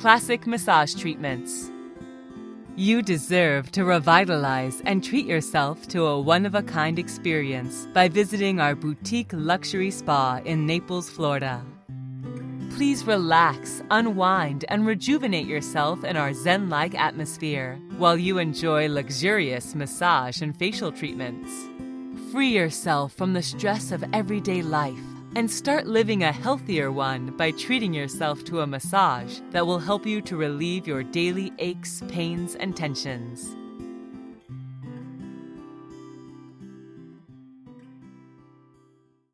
classic massage treatments. You deserve to revitalize and treat yourself to a one-of-a-kind experience by visiting our boutique luxury spa in Naples, Florida. Please relax, unwind, and rejuvenate yourself in our zen-like atmosphere while you enjoy luxurious massage and facial treatments. Free yourself from the stress of everyday life and start living a healthier one by treating yourself to a massage that will help you to relieve your daily aches, pains, and tensions.